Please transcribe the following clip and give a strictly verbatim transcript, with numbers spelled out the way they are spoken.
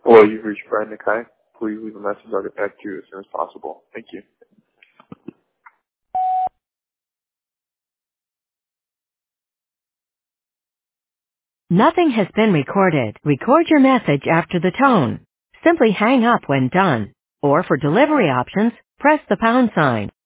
Hello, you've reached Brad Nakai. Please leave a message. I'll get back to you as soon as possible. Thank you. Nothing has been recorded. Record your message after the tone. Simply hang up when done. Or for delivery options, press the pound sign.